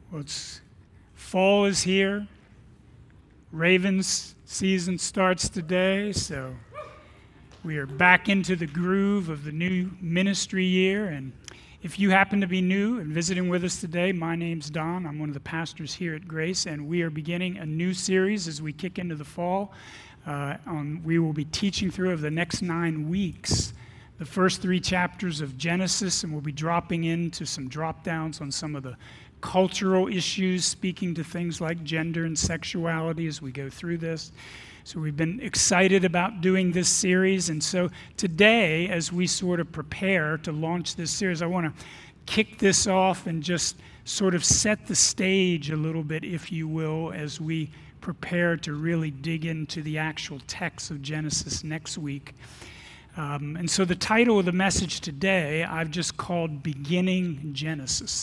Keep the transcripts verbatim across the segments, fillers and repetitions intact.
Well, it's fall is here. Ravens season starts today, so we are back into the groove of the new ministry year. And if you happen to be new and visiting with us today, my name's Don. I'm one of the pastors here at Grace, and we are beginning a new series as we kick into the fall. Uh, on, we will be teaching through over the next nine weeks the first three chapters of Genesis, and we'll be dropping into some drop downs on some of the cultural issues, speaking to things like gender and sexuality as we go through this. So we've been excited about doing this series, and so today, as we sort of prepare to launch this series, I want to kick this off and just sort of set the stage a little bit, if you will, as we prepare to really dig into the actual text of Genesis next week. Um, and so the title of the message today, I've just called Beginning Genesis.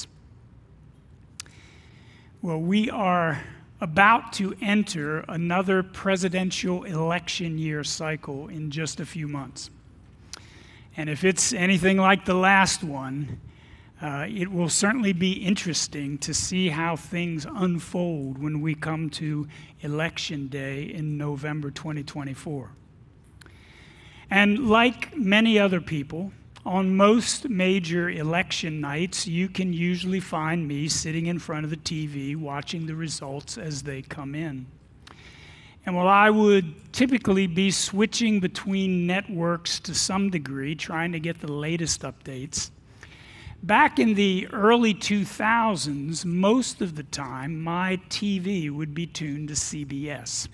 Well, we are about to enter another presidential election year cycle in just a few months. And if it's anything like the last one, uh, it will certainly be interesting to see how things unfold when we come to Election Day in November twenty twenty-four. And like many other people, on most major election nights, you can usually find me sitting in front of the T V watching the results as they come in. And while I would typically be switching between networks to some degree, trying to get the latest updates, back in the early two thousands, most of the time, my T V would be tuned to C B S.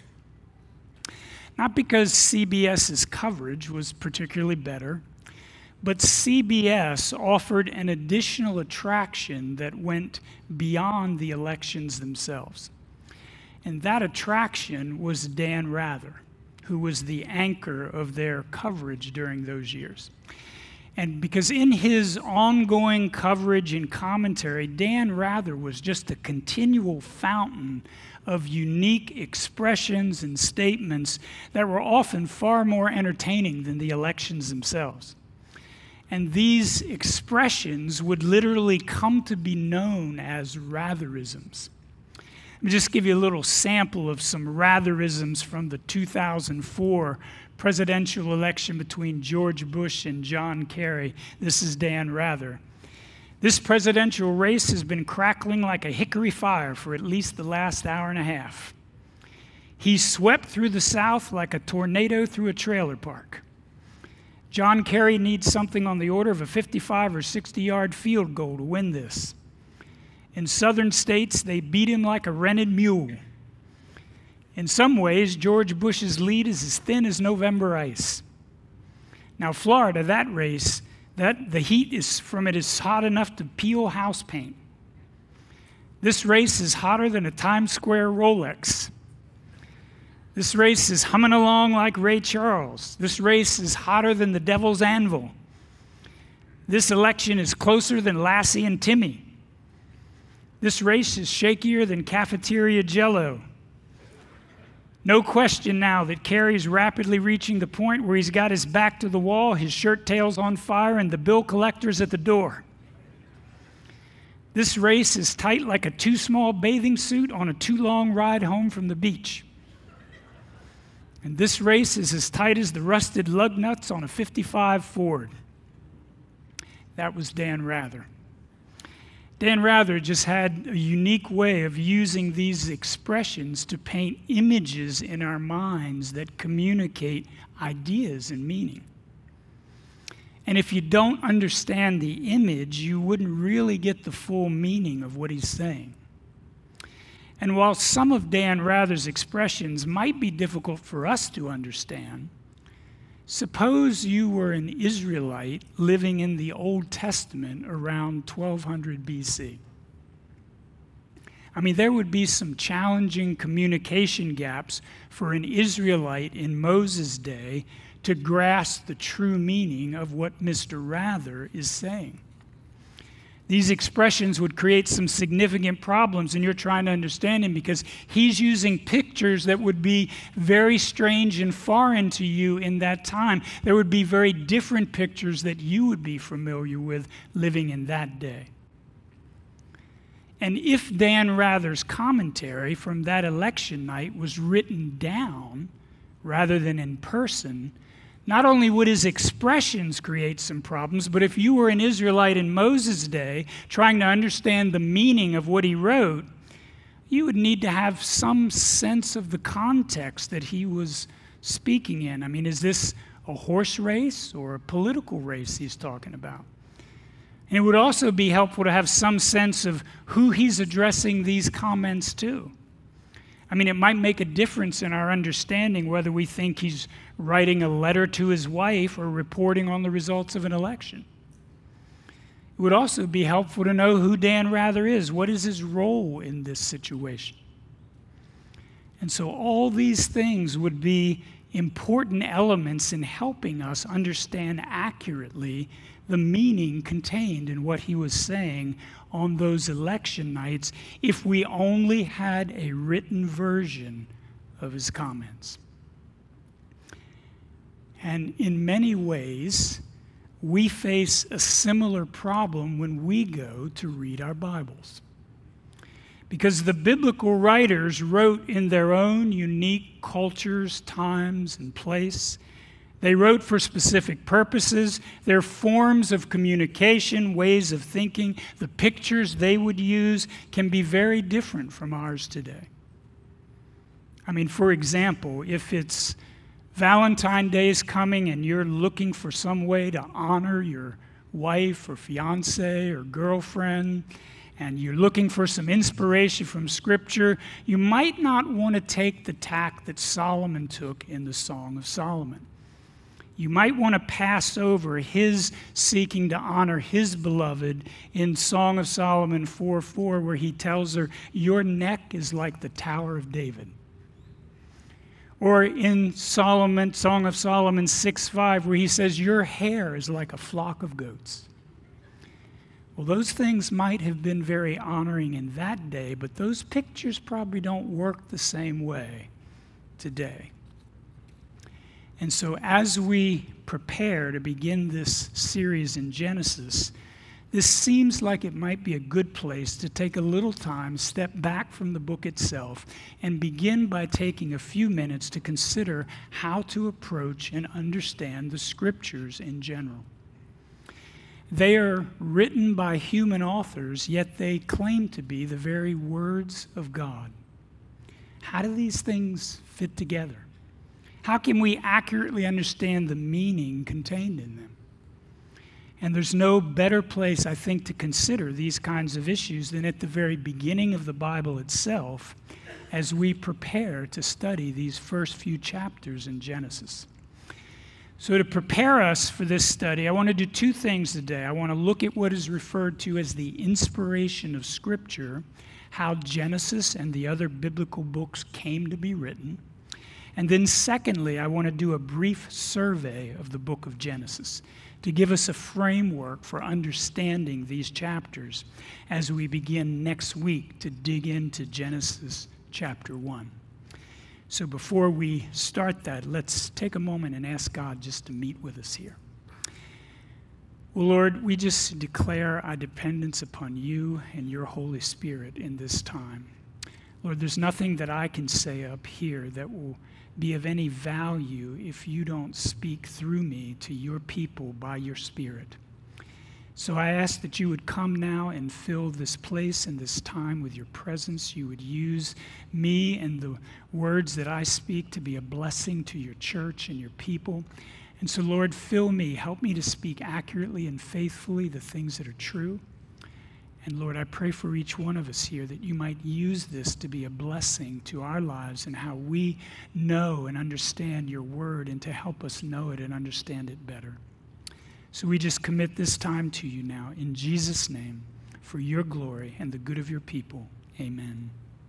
Not because CBS's coverage was particularly better, but C B S offered an additional attraction that went beyond the elections themselves. And that attraction was Dan Rather, who was the anchor of their coverage during those years. And because in his ongoing coverage and commentary, Dan Rather was just a continual fountain of unique expressions and statements that were often far more entertaining than the elections themselves. And these expressions would literally come to be known as Ratherisms. Let me just give you a little sample of some Ratherisms from the two thousand four presidential election between George Bush and John Kerry. This is Dan Rather. This presidential race has been crackling like a hickory fire for at least the last hour and a half. He swept through the South like a tornado through a trailer park. John Kerry needs something on the order of a fifty-five or sixty-yard field goal to win this. In southern states, they beat him like a rented mule. In some ways, George Bush's lead is as thin as November ice. Now, Florida, that race, that the heat is from it is hot enough to peel house paint. This race is hotter than a Times Square Rolex. This race is humming along like Ray Charles. This race is hotter than the devil's anvil. This election is closer than Lassie and Timmy. This race is shakier than cafeteria jello. No question now that Kerry's rapidly reaching the point where he's got his back to the wall, his shirt tail's on fire, and the bill collector's at the door. This race is tight like a too small bathing suit on a too long ride home from the beach. And this race is as tight as the rusted lug nuts on a fifty-five Ford. That was Dan Rather. Dan Rather just had a unique way of using these expressions to paint images in our minds that communicate ideas and meaning. And if you don't understand the image, you wouldn't really get the full meaning of what he's saying. And while some of Dan Rather's expressions might be difficult for us to understand, suppose you were an Israelite living in the Old Testament around twelve hundred B C. I mean, there would be some challenging communication gaps for an Israelite in Moses' day to grasp the true meaning of what Mister Rather is saying. These expressions would create some significant problems, and you're trying to understand him because he's using pictures that would be very strange and foreign to you in that time. There would be very different pictures that you would be familiar with living in that day. And if Dan Rather's commentary from that election night was written down rather than in person, not only would his expressions create some problems, but if you were an Israelite in Moses' day trying to understand the meaning of what he wrote, you would need to have some sense of the context that he was speaking in. I mean, is this a horse race or a political race he's talking about? And it would also be helpful to have some sense of who he's addressing these comments to. I mean, it might make a difference in our understanding whether we think he's writing a letter to his wife or reporting on the results of an election. It would also be helpful to know who Dan Rather is. What is his role in this situation? And so all these things would be important elements in helping us understand accurately the meaning contained in what he was saying on those election nights if we only had a written version of his comments. And in many ways, we face a similar problem when we go to read our Bibles. Because the biblical writers wrote in their own unique cultures, times, and place. They wrote for specific purposes. Their forms of communication, ways of thinking, the pictures they would use can be very different from ours today. I mean, for example, if it's Valentine's Day is coming and you're looking for some way to honor your wife or fiance or girlfriend, and you're looking for some inspiration from Scripture, you might not want to take the tack that Solomon took in the Song of Solomon. You might want to pass over his seeking to honor his beloved in Song of Solomon four four, where he tells her, "Your neck is like the Tower of David." Or in Solomon, Song of Solomon six five, where he says, "Your hair is like a flock of goats." Well, those things might have been very honoring in that day, but those pictures probably don't work the same way today. And so as we prepare to begin this series in Genesis, this seems like it might be a good place to take a little time, step back from the book itself, and begin by taking a few minutes to consider how to approach and understand the Scriptures in general. They are written by human authors, yet they claim to be the very words of God. How do these things fit together? How can we accurately understand the meaning contained in them? And there's no better place, I think, to consider these kinds of issues than at the very beginning of the Bible itself as we prepare to study these first few chapters in Genesis. So to prepare us for this study, I want to do two things today. I want to look at what is referred to as the inspiration of Scripture, how Genesis and the other biblical books came to be written. And then secondly, I want to do a brief survey of the book of Genesis to give us a framework for understanding these chapters as we begin next week to dig into Genesis chapter one. So before we start that, let's take a moment and ask God just to meet with us here. Well, Lord, we just declare our dependence upon you and your Holy Spirit in this time. Lord, there's nothing that I can say up here that will be of any value if you don't speak through me to your people by your Spirit. So I ask that you would come now and fill this place and this time with your presence. You would use me and the words that I speak to be a blessing to your church and your people. And so, Lord, fill me. Help me to speak accurately and faithfully the things that are true. And Lord, I pray for each one of us here that you might use this to be a blessing to our lives and how we know and understand your word and to help us know it and understand it better. So we just commit this time to you now in Jesus' name for your glory and the good of your people. Amen.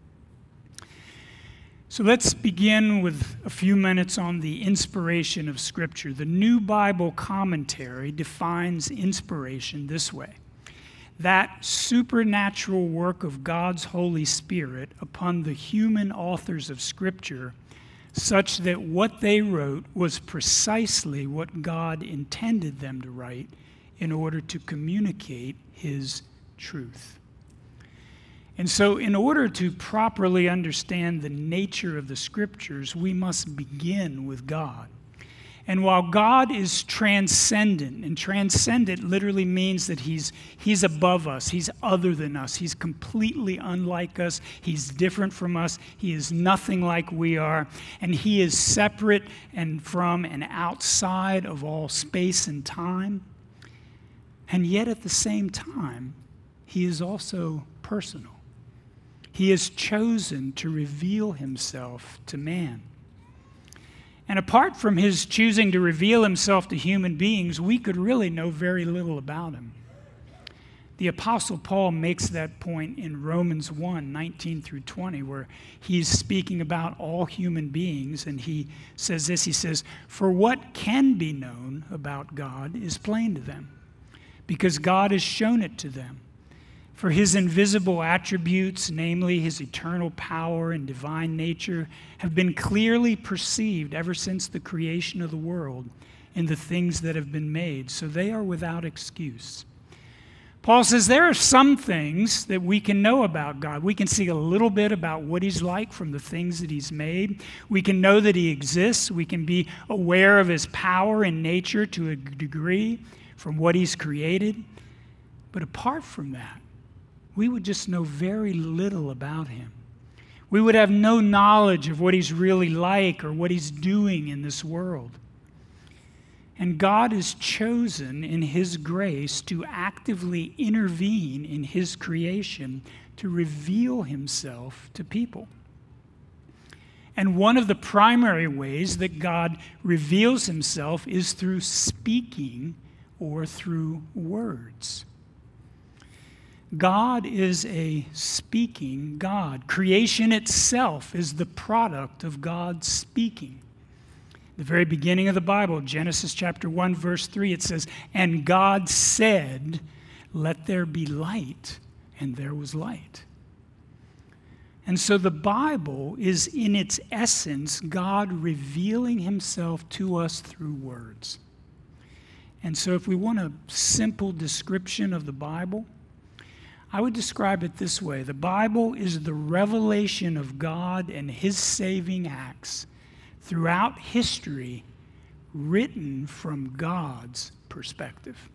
So let's begin with a few minutes on the inspiration of Scripture. The New Bible Commentary defines inspiration this way: that supernatural work of God's Holy Spirit upon the human authors of Scripture, such that what they wrote was precisely what God intended them to write in order to communicate his truth. And so, in order to properly understand the nature of the Scriptures, we must begin with God. And while God is transcendent, and transcendent literally means that he's, he's above us, he's other than us, he's completely unlike us, he's different from us, he is nothing like we are, and he is separate and from and outside of all space and time. And yet at the same time, he is also personal. He has chosen to reveal himself to man. And apart from his choosing to reveal himself to human beings, we could really know very little about him. The Apostle Paul makes that point in Romans one, nineteen through twenty, where he's speaking about all human beings, and he says this, he says, "For what can be known about God is plain to them, because God has shown it to them. For his invisible attributes, namely his eternal power and divine nature, have been clearly perceived ever since the creation of the world in the things that have been made, so they are without excuse." Paul says there are some things that we can know about God. We can see a little bit about what he's like from the things that he's made. We can know that he exists. We can be aware of his power and nature to a degree from what he's created. But apart from that, we would just know very little about him. We would have no knowledge of what he's really like or what he's doing in this world. And God has chosen in his grace to actively intervene in his creation to reveal himself to people. And one of the primary ways that God reveals himself is through speaking or through words. God is a speaking God. Creation itself is the product of God speaking. The very beginning of the Bible, Genesis chapter one, verse three, it says, "And God said, 'Let there be light,' and there was light." And so the Bible is in its essence God revealing himself to us through words. And so if we want a simple description of the Bible, I would describe it this way. The Bible is the revelation of God and his saving acts throughout history, written from God's perspective.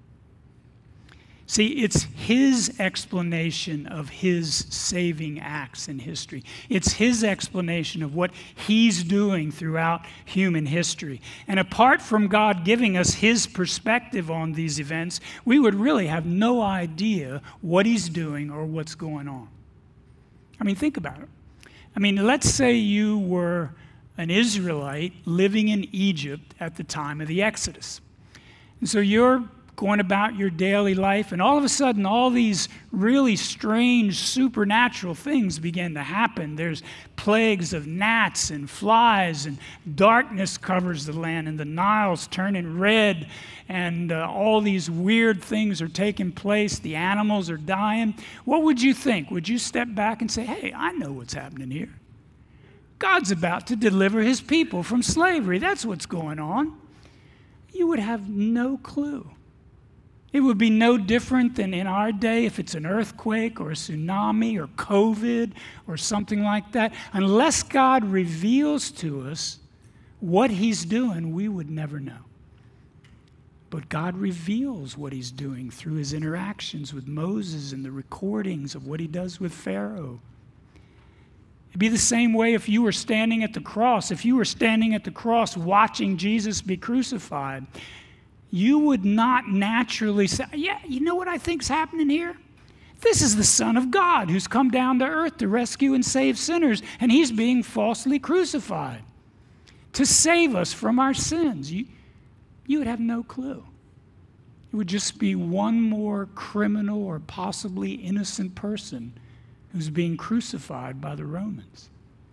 See, it's his explanation of his saving acts in history. It's his explanation of what he's doing throughout human history. And apart from God giving us his perspective on these events, we would really have no idea what he's doing or what's going on. I mean, think about it. I mean, let's say you were an Israelite living in Egypt at the time of the Exodus. And so you're going about your daily life, and all of a sudden, all these really strange supernatural things begin to happen. There's plagues of gnats and flies, and darkness covers the land, and the Nile's turning red, and uh, all these weird things are taking place. The animals are dying. What would you think? Would you step back and say, "Hey, I know what's happening here. God's about to deliver his people from slavery. That's what's going on"? You would have no clue. It would be no different than in our day if it's an earthquake or a tsunami or COVID or something like that. Unless God reveals to us what he's doing, we would never know. But God reveals what he's doing through his interactions with Moses and the recordings of what he does with Pharaoh. It'd be the same way if you were standing at the cross. If you were standing at the cross watching Jesus be crucified, you would not naturally say, "Yeah, you know what I think's happening here? This is the Son of God who's come down to earth to rescue and save sinners, and he's being falsely crucified to save us from our sins." You, you would have no clue. It would just be one more criminal or possibly innocent person who's being crucified by the Romans.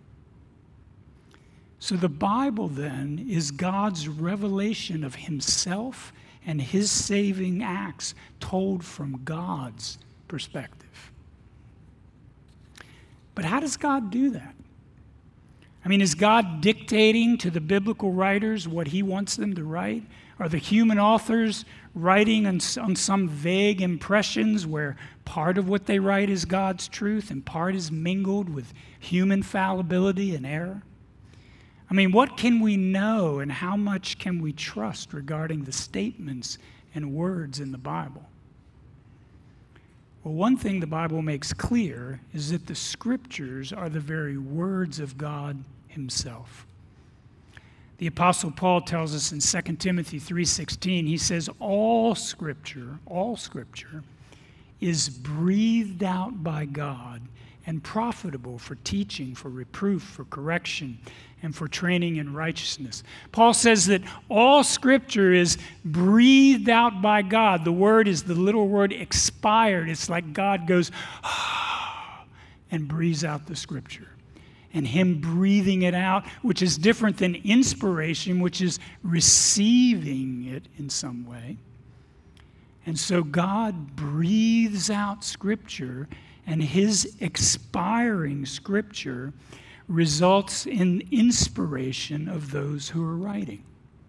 So the Bible then is God's revelation of himself and his saving acts told from God's perspective. But how does God do that? I mean, is God dictating to the biblical writers what he wants them to write? Are the human authors writing on, on some vague impressions where part of what they write is God's truth and part is mingled with human fallibility and error? I mean, what can we know and how much can we trust regarding the statements and words in the Bible? Well, one thing the Bible makes clear is that the Scriptures are the very words of God himself. The Apostle Paul tells us in Second Timothy three sixteen, he says, all Scripture, all Scripture is breathed out by God and profitable for teaching, for reproof, for correction, and for training in righteousness. Paul says that all Scripture is breathed out by God. The word is the little word expired. It's like God goes, ah, and breathes out the Scripture. And him breathing it out, which is different than inspiration, which is receiving it in some way. And so God breathes out Scripture, and his expiring Scripture results in inspiration of those who are writing.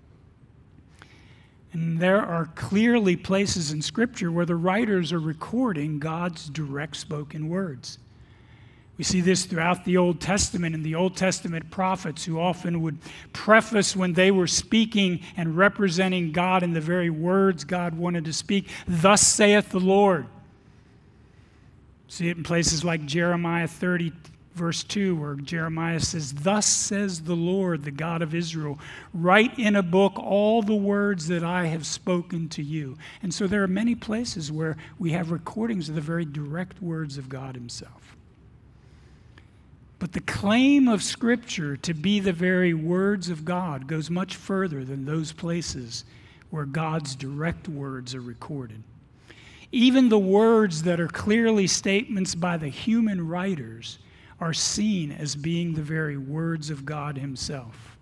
And there are clearly places in Scripture where the writers are recording God's direct spoken words. We see this throughout the Old Testament and the Old Testament prophets who often would preface when they were speaking and representing God in the very words God wanted to speak, "Thus saith the Lord." See it in places like Jeremiah thirty, verse two, where Jeremiah says, "Thus says the Lord, the God of Israel, write in a book all the words that I have spoken to you." And so there are many places where we have recordings of the very direct words of God himself. But the claim of Scripture to be the very words of God goes much further than those places where God's direct words are recorded. Even the words that are clearly statements by the human writers are seen as being the very words of God himself.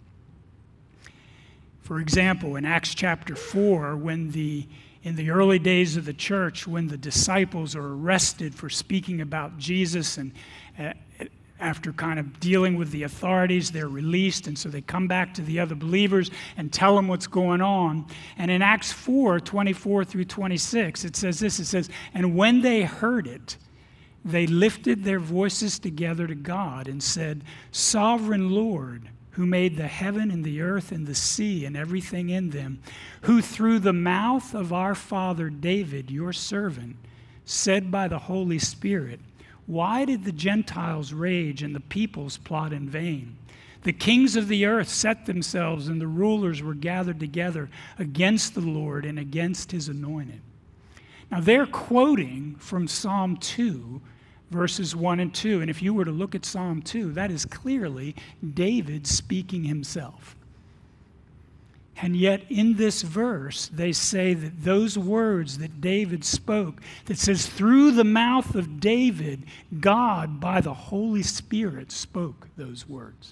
For example, in Acts chapter four, when the in the early days of the church, when the disciples are arrested for speaking about Jesus, and uh, after kind of dealing with the authorities, they're released, and so they come back to the other believers and tell them what's going on. And in Acts four, twenty-four through twenty-six, it says this, it says, "And when they heard it, they lifted their voices together to God and said, 'Sovereign Lord, who made the heaven and the earth and the sea and everything in them, who through the mouth of our father David, your servant, said by the Holy Spirit, why did the Gentiles rage and the peoples plot in vain? The kings of the earth set themselves, and the rulers were gathered together against the Lord and against his anointed.'" Now they're quoting from Psalm two, verses one and two. And if you were to look at Psalm two, that is clearly David speaking himself. And yet in this verse, they say that those words that David spoke, that says, through the mouth of David, God, by the Holy Spirit, spoke those words.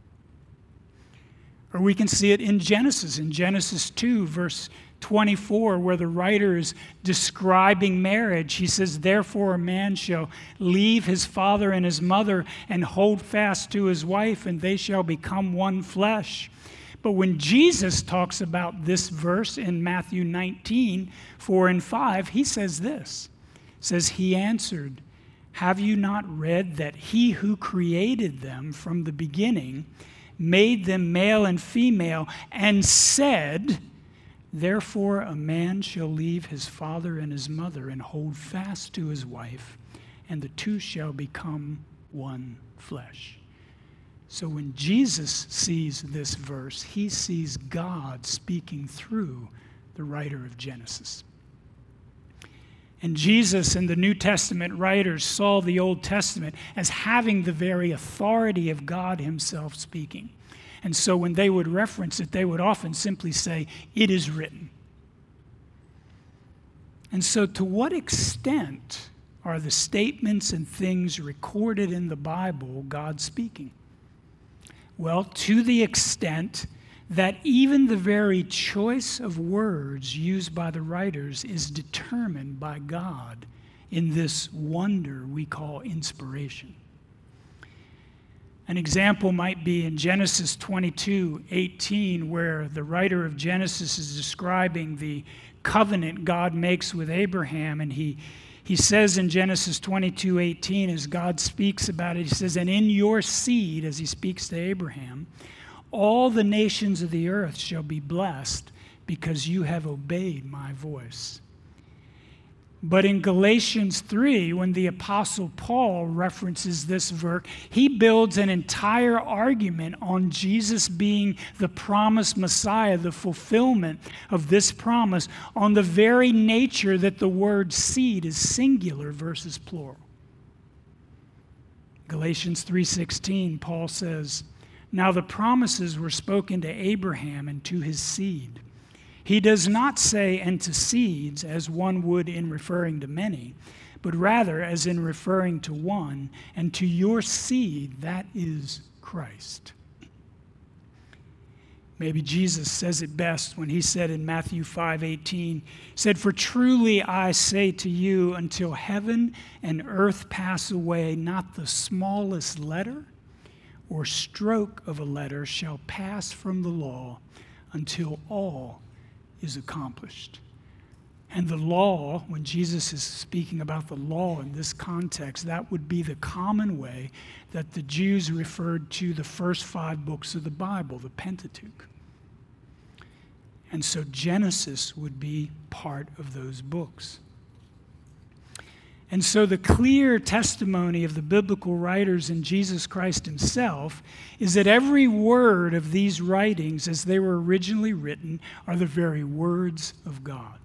Or we can see it in Genesis, in Genesis two, verse twenty-four, where the writer is describing marriage. He says, "Therefore a man shall leave his father and his mother and hold fast to his wife, and they shall become one flesh." But when Jesus talks about this verse in Matthew nineteen, four and five, he says this. He says, "He answered, 'Have you not read that he who created them from the beginning made them male and female, and said, therefore a man shall leave his father and his mother and hold fast to his wife, and the two shall become one flesh.'" So when Jesus sees this verse, he sees God speaking through the writer of Genesis. And Jesus and the New Testament writers saw the Old Testament as having the very authority of God himself speaking. And so when they would reference it, they would often simply say, "It is written." And so to what extent are the statements and things recorded in the Bible God speaking? Well, to the extent that even the very choice of words used by the writers is determined by God in this wonder we call inspiration. An example might be in Genesis twenty-two eighteen, where the writer of Genesis is describing the covenant God makes with Abraham, and he he says in Genesis twenty-two eighteen, as God speaks about it, he says, "And in your seed," as he speaks to Abraham, "all the nations of the earth shall be blessed because you have obeyed my voice." But in Galatians three, when the Apostle Paul references this verse, he builds an entire argument on Jesus being the promised Messiah, the fulfillment of this promise, on the very nature that the word seed is singular versus plural. Galatians three sixteen, Paul says, "Now the promises were spoken to Abraham and to his seed." He does not say, "and to seeds," as one would in referring to many, but rather as in referring to one, "and to your seed, that is Christ." Maybe Jesus says it best when he said in Matthew five eighteen, said, "For truly I say to you, until heaven and earth pass away, not the smallest letter or stroke of a letter shall pass from the law until all is accomplished." And the law, when Jesus is speaking about the law in this context, that would be the common way that the Jews referred to the first five books of the Bible, the Pentateuch. And so Genesis would be part of those books. And so the clear testimony of the biblical writers and Jesus Christ himself is that every word of these writings, as they were originally written, are the very words of God.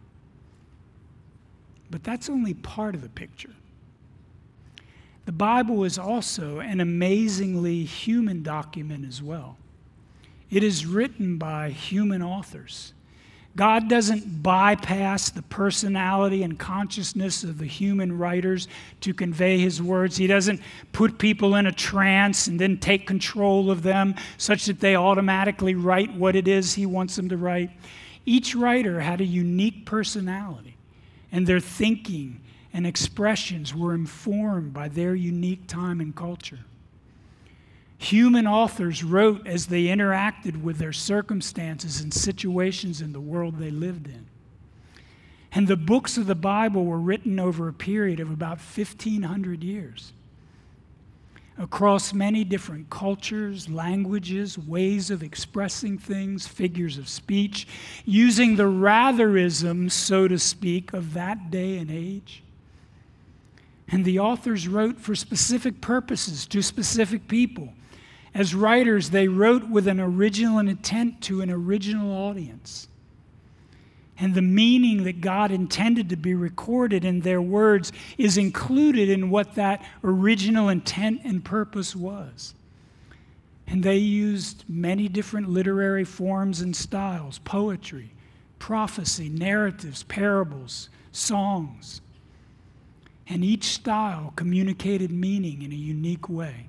But that's only part of the picture. The Bible is also an amazingly human document as well. It is written by human authors. God doesn't bypass the personality and consciousness of the human writers to convey his words. He doesn't put people in a trance and then take control of them such that they automatically write what it is he wants them to write. Each writer had a unique personality, and their thinking and expressions were informed by their unique time and culture. Human authors wrote as they interacted with their circumstances and situations in the world they lived in. And the books of the Bible were written over a period of about fifteen hundred years. Across many different cultures, languages, ways of expressing things, figures of speech, using the ratherisms, so to speak, of that day and age. And the authors wrote for specific purposes to specific people. As writers, they wrote with an original intent to an original audience. And the meaning that God intended to be recorded in their words is included in what that original intent and purpose was. And they used many different literary forms and styles: poetry, prophecy, narratives, parables, songs. And each style communicated meaning in a unique way.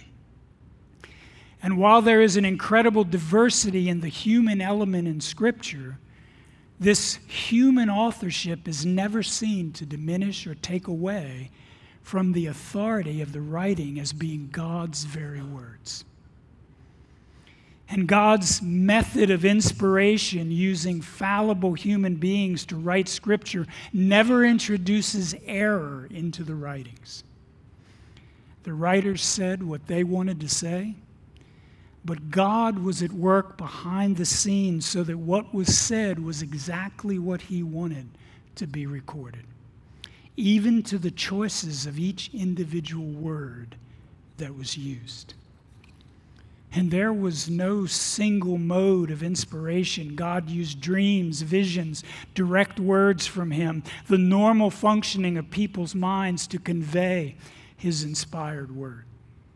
And while there is an incredible diversity in the human element in Scripture, this human authorship is never seen to diminish or take away from the authority of the writing as being God's very words. And God's method of inspiration, using fallible human beings to write Scripture, never introduces error into the writings. The writers said what they wanted to say, but God was at work behind the scenes so that what was said was exactly what he wanted to be recorded, even to the choices of each individual word that was used. And there was no single mode of inspiration. God used dreams, visions, direct words from him, the normal functioning of people's minds to convey his inspired word.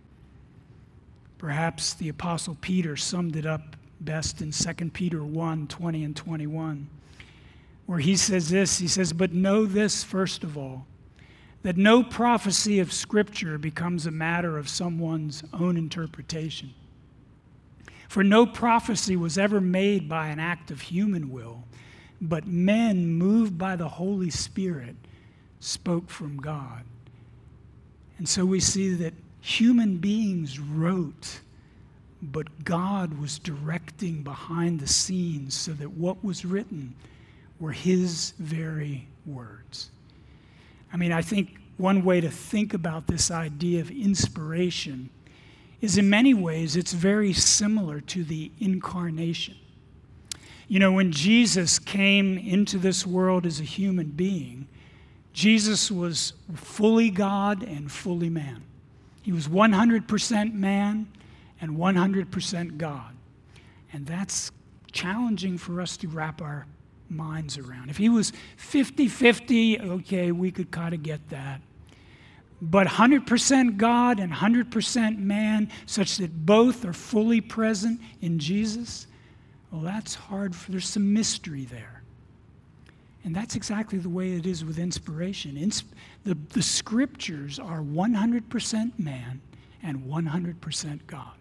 Perhaps the Apostle Peter summed it up best in Second Peter one, twenty and twenty-one, where he says this, he says, "But know this first of all, that no prophecy of Scripture becomes a matter of someone's own interpretation. For no prophecy was ever made by an act of human will, but men moved by the Holy Spirit spoke from God." And so we see that Human beings wrote, but God was directing behind the scenes so that what was written were his very words. I mean, I think one way to think about this idea of inspiration is in many ways it's very similar to the incarnation. You know, when Jesus came into this world as a human being, Jesus was fully God and fully man. He was one hundred percent man and one hundred percent God. And that's challenging for us to wrap our minds around. If he was fifty-fifty, okay, we could kind of get that. But one hundred percent God and one hundred percent man, such that both are fully present in Jesus, well, that's hard. For, there's some mystery there. And that's exactly the way it is with inspiration. Ins- the, the scriptures are one hundred percent man and one hundred percent God.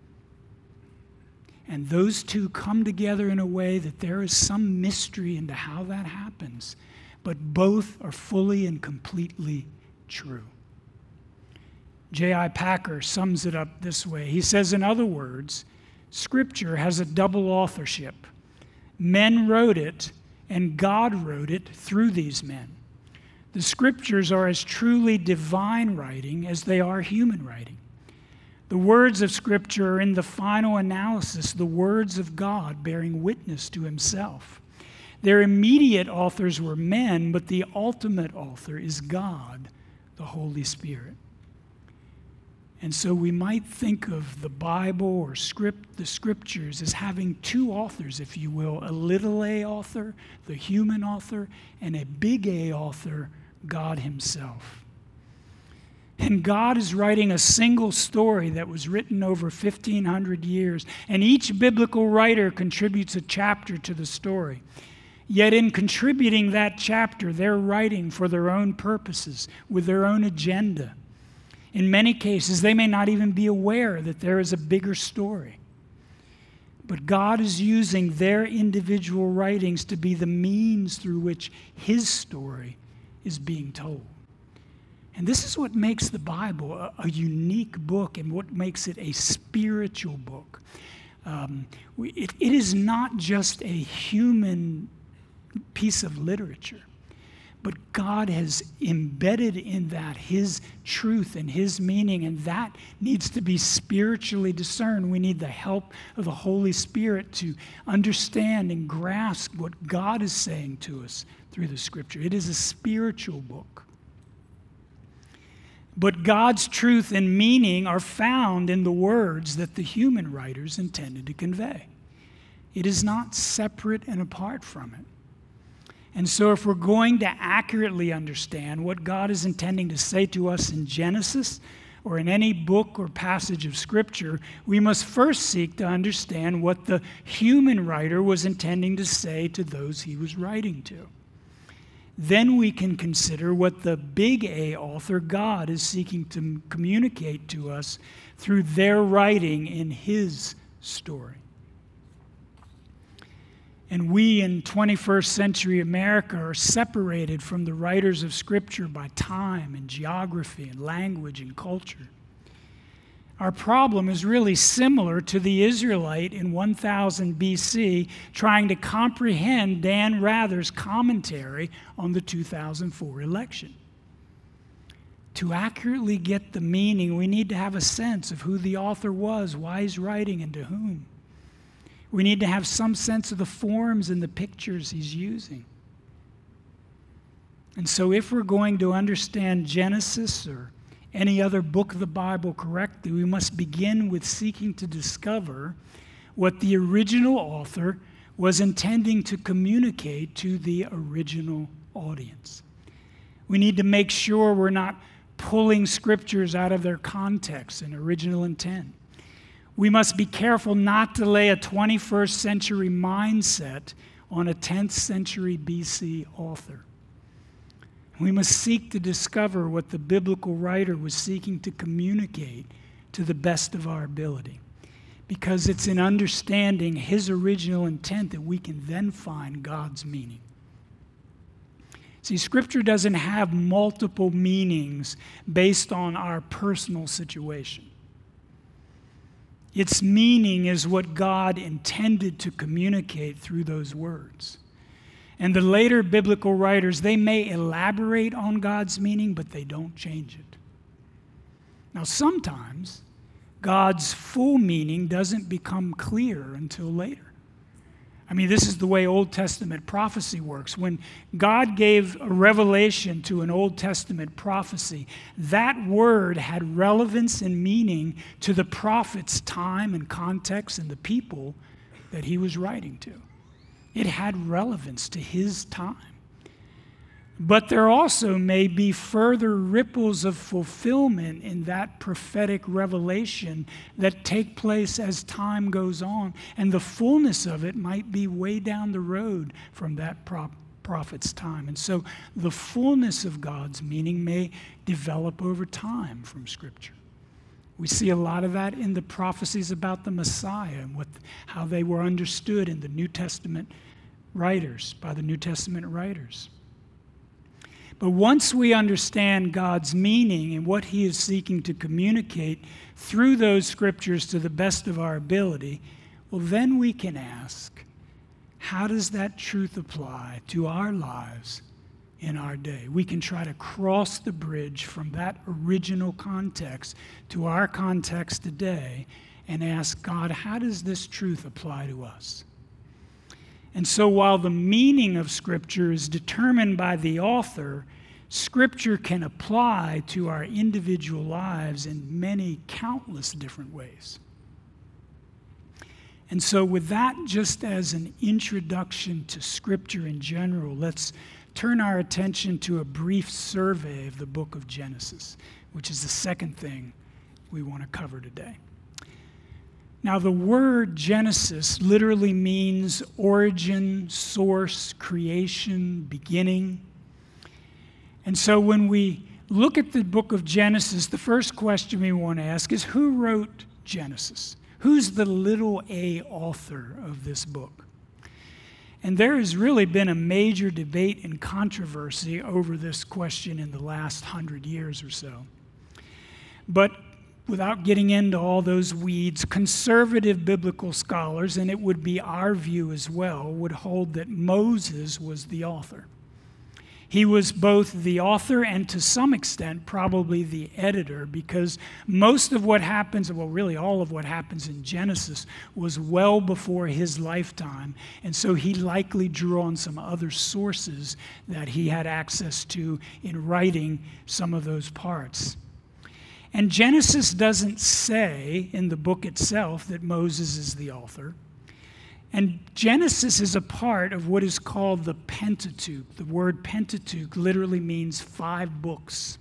And those two come together in a way that there is some mystery into how that happens. But both are fully and completely true. J I Packer sums it up this way. He says, in other words, Scripture has a double authorship. Men wrote it, and God wrote it through these men. The Scriptures are as truly divine writing as they are human writing. The words of Scripture are in the final analysis the words of God bearing witness to himself. Their immediate authors were men, but the ultimate author is God, the Holy Spirit. And so we might think of the Bible or script, the Scriptures as having two authors, if you will, a little a author, the human author, and a big A author, God himself. And God is writing a single story that was written over fifteen hundred years, and each biblical writer contributes a chapter to the story. Yet in contributing that chapter, they're writing for their own purposes, with their own agenda. In many cases, they may not even be aware that there is a bigger story. But God is using their individual writings to be the means through which his story is being told. And this is what makes the Bible a, a unique book and what makes it a spiritual book. Um, we, it, it is not just a human piece of literature, but God has embedded in that his truth and his meaning, and that needs to be spiritually discerned. We need the help of the Holy Spirit to understand and grasp what God is saying to us through the Scripture. It is a spiritual book. But God's truth and meaning are found in the words that the human writers intended to convey. It is not separate and apart from it. And so if we're going to accurately understand what God is intending to say to us in Genesis or in any book or passage of Scripture, we must first seek to understand what the human writer was intending to say to those he was writing to. Then we can consider what the big A author, God, is seeking to communicate to us through their writing in his story. And we in twenty-first century America are separated from the writers of Scripture by time and geography and language and culture. Our problem is really similar to the Israelite in one thousand B C trying to comprehend Dan Rather's commentary on the two thousand four election. To accurately get the meaning, we need to have a sense of who the author was, why he's writing, and to whom. We need to have some sense of the forms and the pictures he's using. And so if we're going to understand Genesis or any other book of the Bible correctly, we must begin with seeking to discover what the original author was intending to communicate to the original audience. We need to make sure we're not pulling scriptures out of their context and original intent. We must be careful not to lay a twenty-first century mindset on a tenth century B C author. We must seek to discover what the biblical writer was seeking to communicate to the best of our ability, because it's in understanding his original intent that we can then find God's meaning. See, Scripture doesn't have multiple meanings based on our personal situation. Its meaning is what God intended to communicate through those words. And the later biblical writers, they may elaborate on God's meaning, but they don't change it. Now, sometimes God's full meaning doesn't become clear until later. I mean, this is the way Old Testament prophecy works. When God gave a revelation to an Old Testament prophecy, that word had relevance and meaning to the prophet's time and context and the people that he was writing to. It had relevance to his time. But there also may be further ripples of fulfillment in that prophetic revelation that take place as time goes on, and the fullness of it might be way down the road from that pro- prophet's time. And so the fullness of God's meaning may develop over time from Scripture. We see a lot of that in the prophecies about the Messiah and what, how they were understood in the New Testament writers, by the New Testament writers. But once we understand God's meaning and what he is seeking to communicate through those scriptures to the best of our ability, well, then we can ask, how does that truth apply to our lives in our day? We can try to cross the bridge from that original context to our context today and ask God, how does this truth apply to us? And so while the meaning of Scripture is determined by the author, Scripture can apply to our individual lives in many, countless different ways. And so with that just as an introduction to Scripture in general, let's turn our attention to a brief survey of the book of Genesis, which is the second thing we want to cover today. Now, the word Genesis literally means origin, source, creation, beginning. And so when we look at the book of Genesis, the first question we want to ask is, who wrote Genesis? Who's the little a author of this book? And there has really been a major debate and controversy over this question in the last hundred years or so. But without getting into all those weeds, conservative biblical scholars, and it would be our view as well, would hold that Moses was the author. He was both the author and to some extent probably the editor, because most of what happens, well really all of what happens in Genesis was well before his lifetime, and so he likely drew on some other sources that he had access to in writing some of those parts. And Genesis doesn't say in the book itself that Moses is the author. And Genesis is a part of what is called the Pentateuch. The word Pentateuch literally means five books.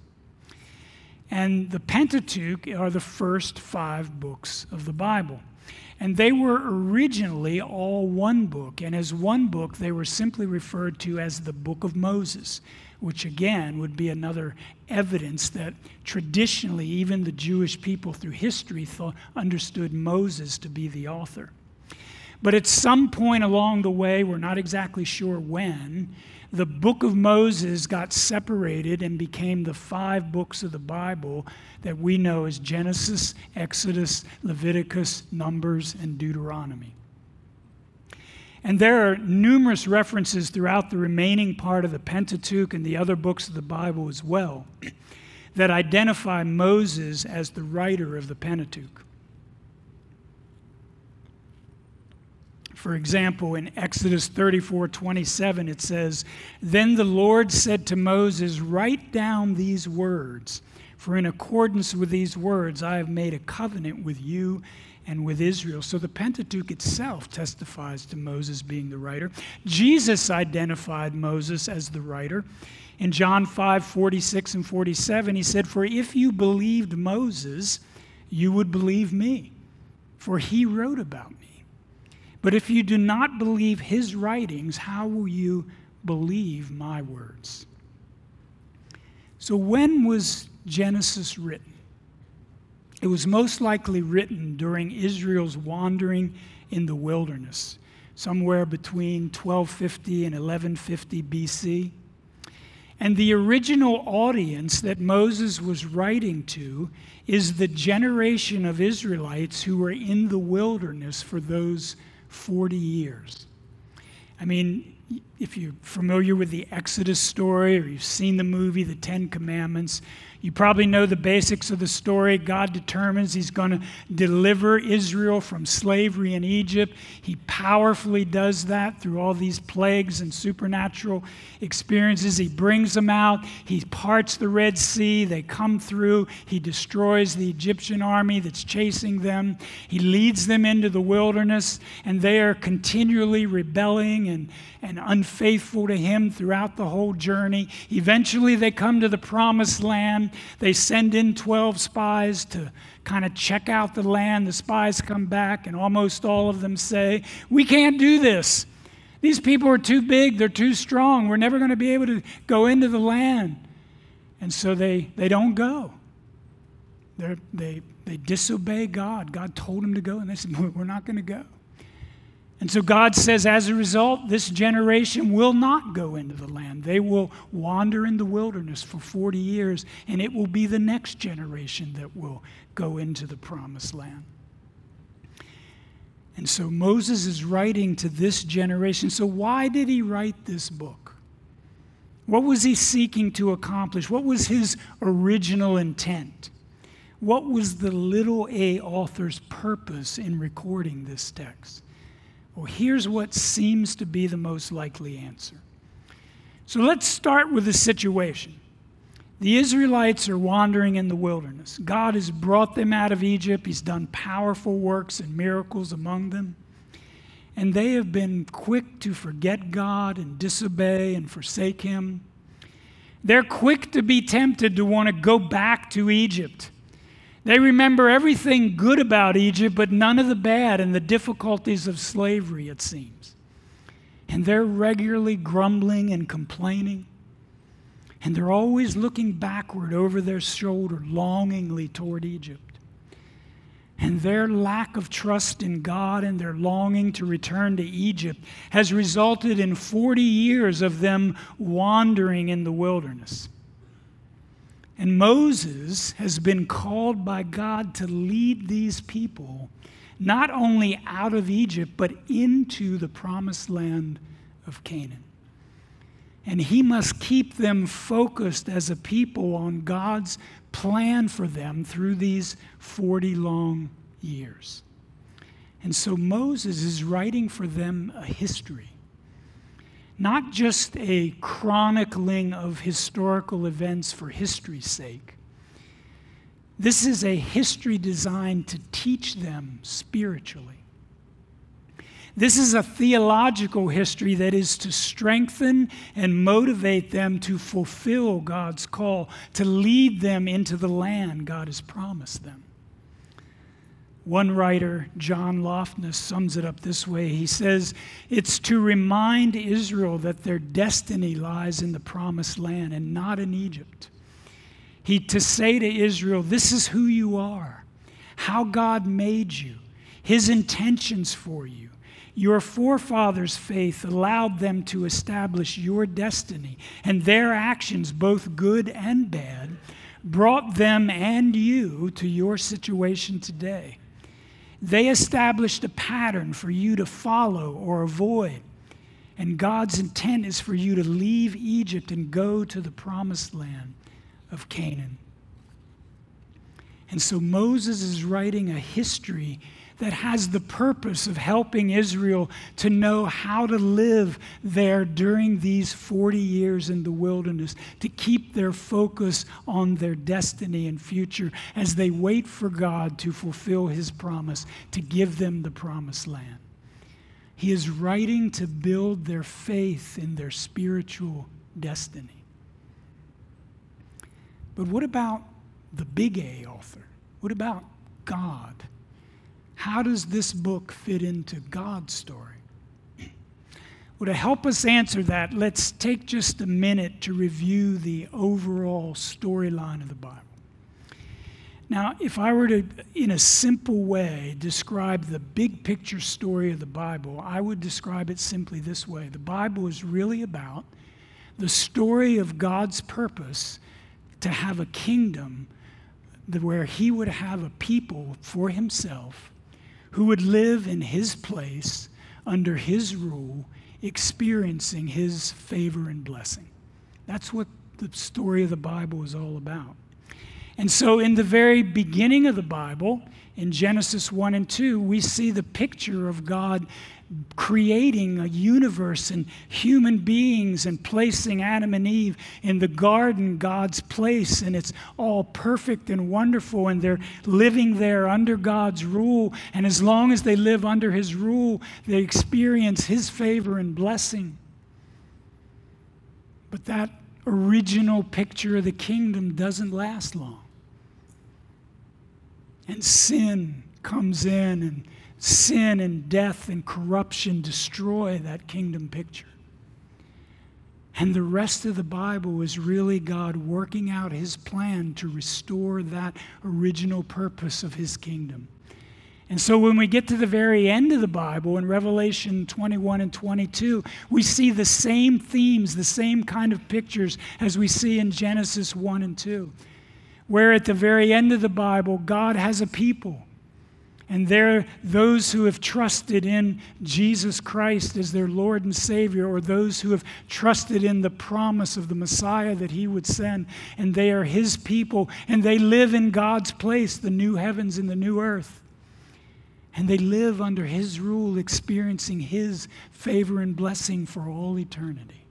And the Pentateuch are the first five books of the Bible. And they were originally all one book. And as one book, they were simply referred to as the Book of Moses, which again would be another evidence that traditionally even the Jewish people through history thought, understood Moses to be the author. But at some point along the way, we're not exactly sure when, the book of Moses got separated and became the five books of the Bible that we know as Genesis, Exodus, Leviticus, Numbers, and Deuteronomy. And there are numerous references throughout the remaining part of the Pentateuch and the other books of the Bible as well that identify Moses as the writer of the Pentateuch. For example, in Exodus thirty-four twenty-seven, it says, "Then the Lord said to Moses, 'Write down these words, for in accordance with these words I have made a covenant with you and with Israel.'" So the Pentateuch itself testifies to Moses being the writer. Jesus identified Moses as the writer. In John five forty-six and forty-seven, he said, "For if you believed Moses, you would believe me, for he wrote about me. But if you do not believe his writings, how will you believe my words?" So when was Genesis written? It was most likely written during Israel's wandering in the wilderness, somewhere between twelve fifty and eleven fifty B C. And the original audience that Moses was writing to is the generation of Israelites who were in the wilderness for those forty years. I mean, if you're familiar with the Exodus story or you've seen the movie, The Ten Commandments, you probably know the basics of the story. God determines he's going to deliver Israel from slavery in Egypt. He powerfully does that through all these plagues and supernatural experiences. He brings them out. He parts the Red Sea. They come through. He destroys the Egyptian army that's chasing them. He leads them into the wilderness, and they are continually rebelling and, and unfaithful to him throughout the whole journey. Eventually, they come to the Promised Land. They send in twelve spies to kind of check out the land. The spies come back, and almost all of them say, "We can't do this. These people are too big. They're too strong. We're never going to be able to go into the land." And so they, they don't go. They're, they, they disobey God. God told them to go, and they said, "We're not going to go." And so God says, as a result, this generation will not go into the land. They will wander in the wilderness for forty years, and it will be the next generation that will go into the Promised Land. And so Moses is writing to this generation. So why did he write this book? What was he seeking to accomplish? What was his original intent? What was the little a author's purpose in recording this text? Well, here's what seems to be the most likely answer. So let's start with the situation. The Israelites are wandering in the wilderness. God has brought them out of Egypt. He's done powerful works and miracles among them. And they have been quick to forget God and disobey and forsake him. They're quick to be tempted to want to go back to Egypt. They remember everything good about Egypt, but none of the bad and the difficulties of slavery, it seems. And they're regularly grumbling and complaining. And they're always looking backward over their shoulder, longingly toward Egypt. And their lack of trust in God and their longing to return to Egypt has resulted in forty years of them wandering in the wilderness. And Moses has been called by God to lead these people not only out of Egypt, but into the Promised Land of Canaan. And he must keep them focused as a people on God's plan for them through these forty long years. And so Moses is writing for them a history. Not just a chronicling of historical events for history's sake. This is a history designed to teach them spiritually. This is a theological history that is to strengthen and motivate them to fulfill God's call, to lead them into the land God has promised them. One writer, John Loftus, sums it up this way. He says, it's to remind Israel that their destiny lies in the Promised Land and not in Egypt. He to say to Israel, this is who you are, how God made you, his intentions for you. Your forefathers' faith allowed them to establish your destiny, and their actions, both good and bad, brought them and you to your situation today. They established a pattern for you to follow or avoid. And God's intent is for you to leave Egypt and go to the Promised Land of Canaan. And so Moses is writing a history that has the purpose of helping Israel to know how to live there during these forty years in the wilderness, to keep their focus on their destiny and future as they wait for God to fulfill his promise to give them the Promised Land. He is writing to build their faith in their spiritual destiny. But what about the big A author? What about God? How does this book fit into God's story? Well, to help us answer that, let's take just a minute to review the overall storyline of the Bible. Now, if I were to, in a simple way, describe the big picture story of the Bible, I would describe it simply this way. The Bible is really about the story of God's purpose to have a kingdom where he would have a people for himself who would live in his place under his rule, experiencing his favor and blessing. That's what the story of the Bible is all about. And so in the very beginning of the Bible, in Genesis one and two, we see the picture of God creating a universe and human beings and placing Adam and Eve in the garden, God's place, and it's all perfect and wonderful, and they're living there under God's rule, and as long as they live under his rule, they experience his favor and blessing. But that original picture of the kingdom doesn't last long. And sin comes in, and sin and death and corruption destroy that kingdom picture. And the rest of the Bible is really God working out his plan to restore that original purpose of his kingdom. And so when we get to the very end of the Bible, in Revelation twenty-one and twenty-two, we see the same themes, the same kind of pictures as we see in Genesis one and two. Where at the very end of the Bible, God has a people. And they're those who have trusted in Jesus Christ as their Lord and Savior, or those who have trusted in the promise of the Messiah that he would send. And they are his people, and they live in God's place, the new heavens and the new earth. And they live under his rule, experiencing his favor and blessing for all eternity.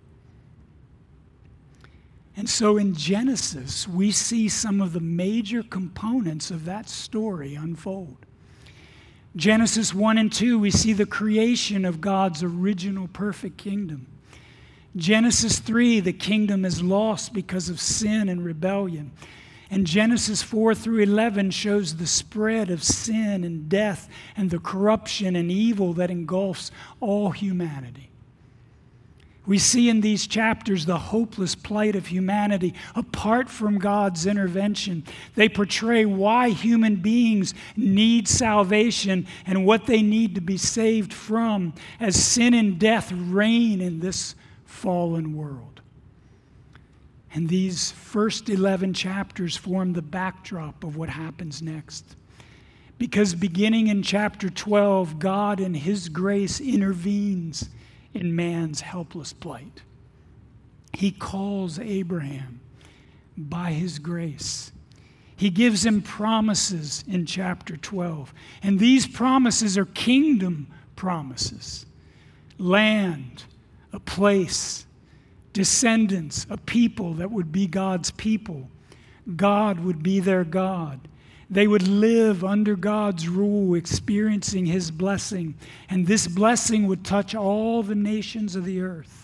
And so in Genesis, we see some of the major components of that story unfold. Genesis one and two, we see the creation of God's original perfect kingdom. Genesis three, the kingdom is lost because of sin and rebellion. And Genesis four through eleven shows the spread of sin and death and the corruption and evil that engulfs all humanity. We see in these chapters the hopeless plight of humanity apart from God's intervention. They portray why human beings need salvation and what they need to be saved from as sin and death reign in this fallen world. And these first eleven chapters form the backdrop of what happens next. Because beginning in chapter twelve, God in his grace intervenes in man's helpless plight. He calls Abraham by his grace. He gives him promises in chapter twelve. And these promises are kingdom promises. Land, a place, descendants, a people that would be God's people. God would be their God. They would live under God's rule, experiencing his blessing. And this blessing would touch all the nations of the earth.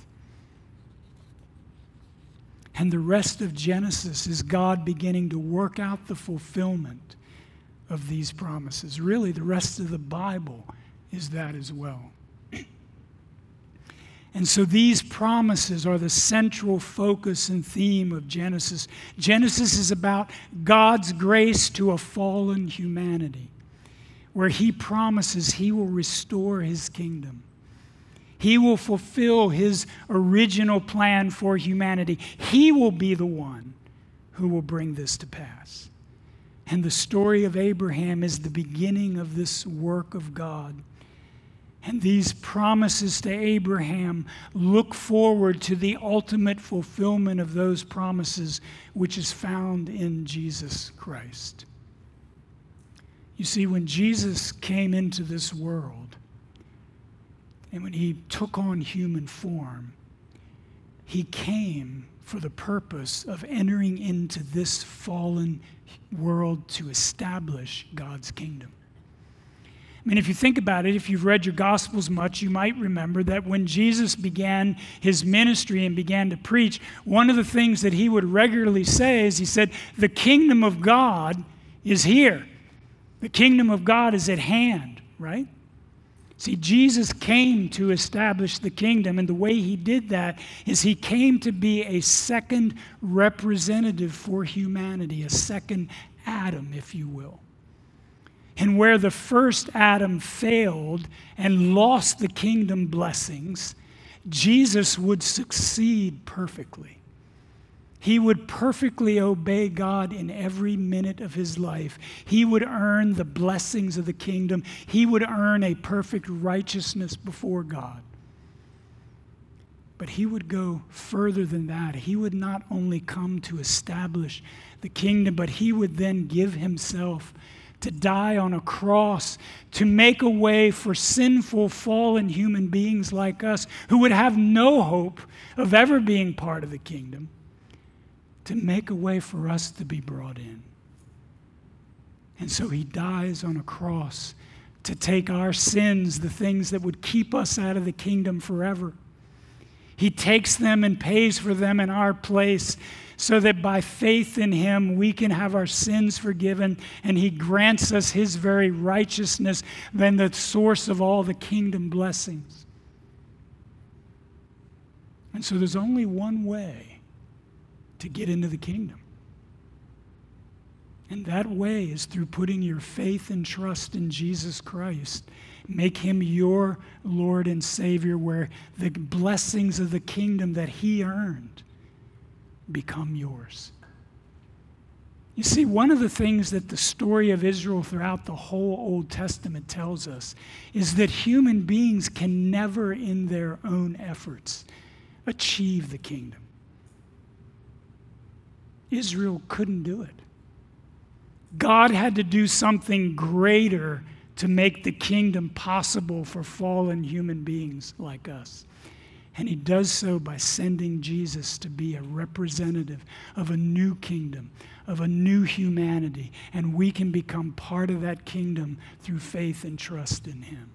And the rest of Genesis is God beginning to work out the fulfillment of these promises. Really, the rest of the Bible is that as well. And so these promises are the central focus and theme of Genesis. Genesis is about God's grace to a fallen humanity, where he promises he will restore his kingdom. He will fulfill his original plan for humanity. He will be the one who will bring this to pass. And the story of Abraham is the beginning of this work of God. And these promises to Abraham look forward to the ultimate fulfillment of those promises, which is found in Jesus Christ. You see, when Jesus came into this world, and when he took on human form, he came for the purpose of entering into this fallen world to establish God's kingdom. I mean, if you think about it, if you've read your Gospels much, you might remember that when Jesus began his ministry and began to preach, one of the things that he would regularly say is he said, the kingdom of God is here. The kingdom of God is at hand, right? See, Jesus came to establish the kingdom, and the way he did that is he came to be a second representative for humanity, a second Adam, if you will. And where the first Adam failed and lost the kingdom blessings, Jesus would succeed perfectly. He would perfectly obey God in every minute of his life. He would earn the blessings of the kingdom. He would earn a perfect righteousness before God. But he would go further than that. He would not only come to establish the kingdom, but he would then give himself to die on a cross to make a way for sinful, fallen human beings like us who would have no hope of ever being part of the kingdom, to make a way for us to be brought in. And so he dies on a cross to take our sins, the things that would keep us out of the kingdom forever. He takes them and pays for them in our place so that by faith in him we can have our sins forgiven, and he grants us his very righteousness, then the source of all the kingdom blessings. And so there's only one way to get into the kingdom. And that way is through putting your faith and trust in Jesus Christ. Make him your Lord and Savior, where the blessings of the kingdom that he earned become yours. You see, one of the things that the story of Israel throughout the whole Old Testament tells us is that human beings can never, in their own efforts, achieve the kingdom. Israel couldn't do it. God had to do something greater to make the kingdom possible for fallen human beings like us. And he does so by sending Jesus to be a representative of a new kingdom, of a new humanity. And we can become part of that kingdom through faith and trust in him.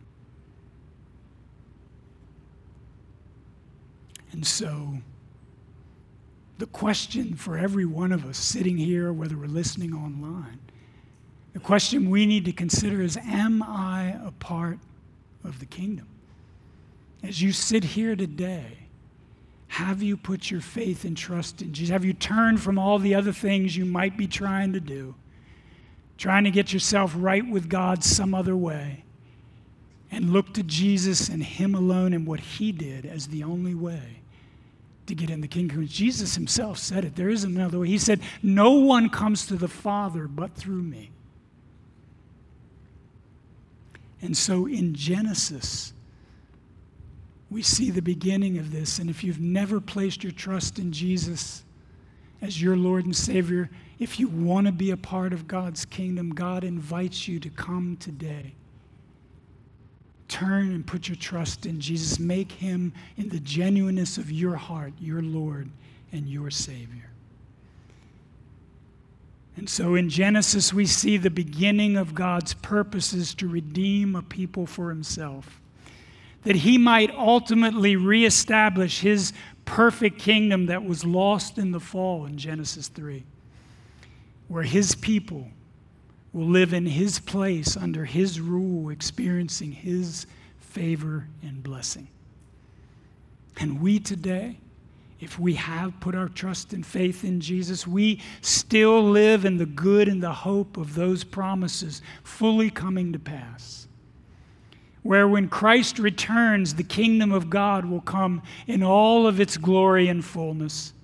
And so, the question for every one of us sitting here, whether we're listening online, the question we need to consider is, am I a part of the kingdom? As you sit here today, have you put your faith and trust in Jesus? Have you turned from all the other things you might be trying to do, trying to get yourself right with God some other way, and look to Jesus and him alone and what he did as the only way to get in the kingdom? Jesus himself said it. There isn't another way. He said, no one comes to the Father but through me. And so in Genesis, we see the beginning of this. And if you've never placed your trust in Jesus as your Lord and Savior, if you want to be a part of God's kingdom, God invites you to come today. Turn and put your trust in Jesus. Make him, in the genuineness of your heart, your Lord and your Savior. And so in Genesis, we see the beginning of God's purposes to redeem a people for himself, that he might ultimately reestablish his perfect kingdom that was lost in the fall in Genesis three, where his people will live in his place under his rule, experiencing his favor and blessing. And we today, if we have put our trust and faith in Jesus, we still live in the good and the hope of those promises fully coming to pass. Where when Christ returns, the kingdom of God will come in all of its glory and fullness.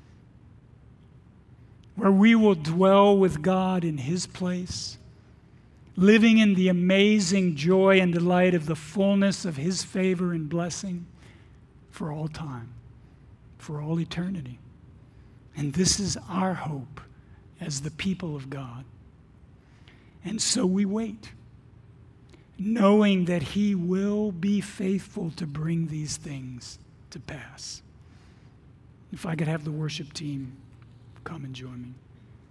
Where we will dwell with God in his place, living in the amazing joy and delight of the fullness of his favor and blessing for all time, for all eternity. And this is our hope as the people of God. And so we wait, knowing that he will be faithful to bring these things to pass. If I could have the worship team come and join me.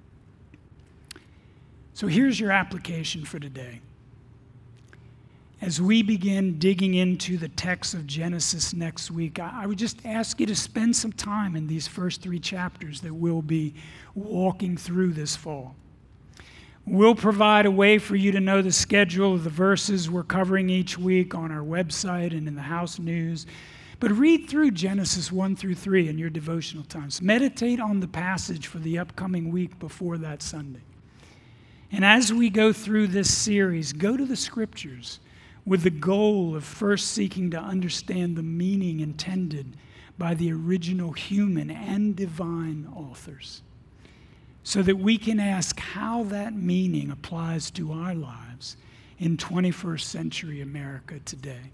So here's your application for today. As we begin digging into the text of Genesis next week, I would just ask you to spend some time in these first three chapters that we'll be walking through this fall. We'll provide a way for you to know the schedule of the verses we're covering each week on our website and in the house news. But read through Genesis one through three in your devotional times. Meditate on the passage for the upcoming week before that Sunday. And as we go through this series, go to the scriptures with the goal of first seeking to understand the meaning intended by the original human and divine authors, so that we can ask how that meaning applies to our lives in twenty-first century America today.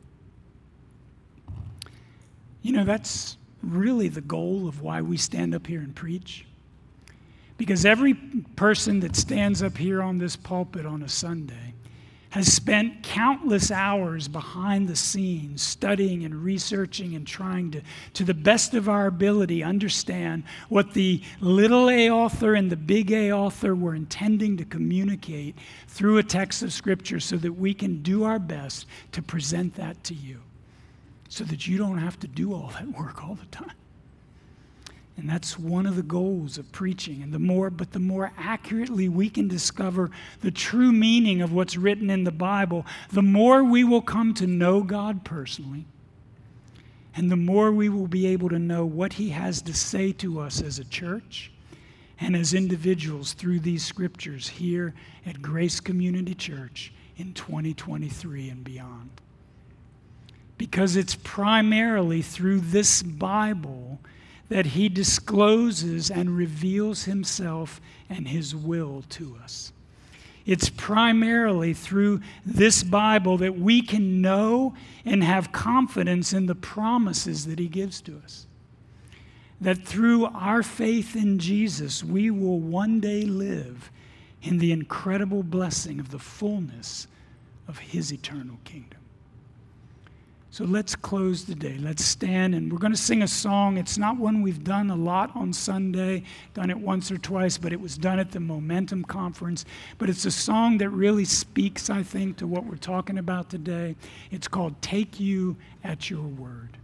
You know, that's really the goal of why we stand up here and preach. Because every person that stands up here on this pulpit on a Sunday has spent countless hours behind the scenes studying and researching and trying to, to the best of our ability, understand what the little a author and the big A author were intending to communicate through a text of Scripture, so that we can do our best to present that to you, so that you don't have to do all that work all the time. And that's one of the goals of preaching. And the more, but the more accurately we can discover the true meaning of what's written in the Bible, the more we will come to know God personally, and the more we will be able to know what He has to say to us as a church and as individuals through these scriptures here at Grace Community Church in twenty twenty-three and beyond. Because it's primarily through this Bible that He discloses and reveals Himself and His will to us. It's primarily through this Bible that we can know and have confidence in the promises that He gives to us. That through our faith in Jesus, we will one day live in the incredible blessing of the fullness of His eternal kingdom. So let's close the day. Let's stand, and we're going to sing a song. It's not one we've done a lot on Sunday, done it once or twice, but it was done at the Momentum Conference. But it's a song that really speaks, I think, to what we're talking about today. It's called Take You at Your Word.